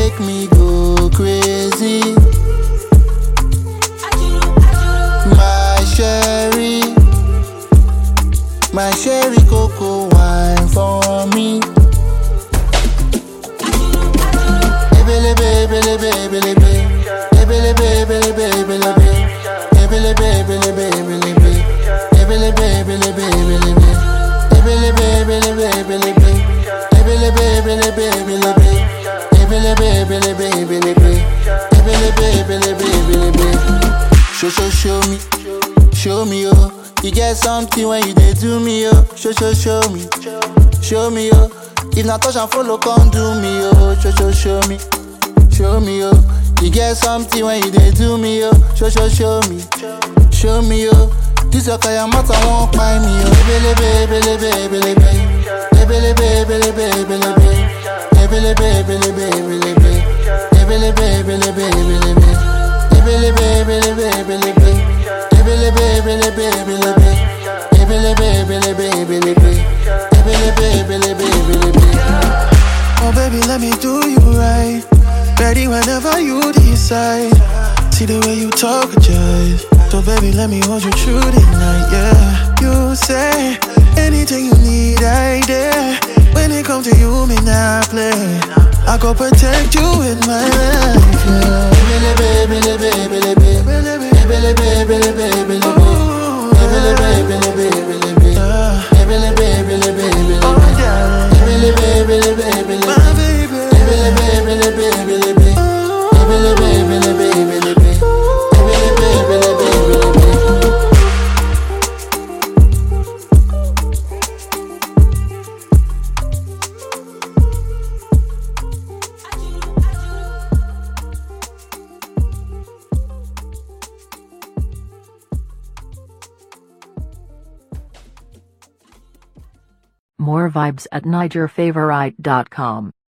make me go crazy. My sherry cocoa wine for me. Ebelebe, ebelebe, ebelebe. Ebelebe, ebelebe, ebelebe. Ebelebe, ebelebe, ebelebe. Ebelebe, ebelebe, ebelebe. Ebelebe, ebelebe, ebelebe. Ebelebe, ebelebe, ebelebe. Ebelebe, ebelebe, ebelebe. Ebelebe, ebelebe, ebelebe. Show me, oh. You get something when you dey do me, oh. Show me, oh. If not touch and follow, come do me, oh. Show me, oh. You get something when you dey do me, oh. Show me, oh. This your kaya matter won't find me, oh. Ebelebe, ebelebe, ebelebe. Ebelebe, ebelebe, ebelebe. Ebelebe, ebelebe, ebelebe. Ebelebe, ebelebe, ebelebe. Ebelebe, ebelebe, ebelebe. Ebelebe, ebelebe, ebelebe. Ebelebe, ebelebe, ebelebe. Ebelebe, ebelebe, ebelebe. Oh baby, let me do you right. Ready whenever you decide. See the way you talk, jive. So baby, let me hold you through the night, yeah. You say anything you need, I dare. When it comes to you, me not play. I go protect you with my life, yeah. Ebelebe, ebelebe, ebelebe. Ebelebe, ebelebe, ebelebe. Ebelebe, ebelebe, ebelebe. Ebelebe, ebelebe, ebelebe. Ebelebe, ebelebe, ebelebe. My baby. Ebelebe, ebelebe, ebelebe. Ebelebe, ebelebe, ebelebe. Ebelebe, ebelebe, ebelebe. More vibes at NigerFavorite.com.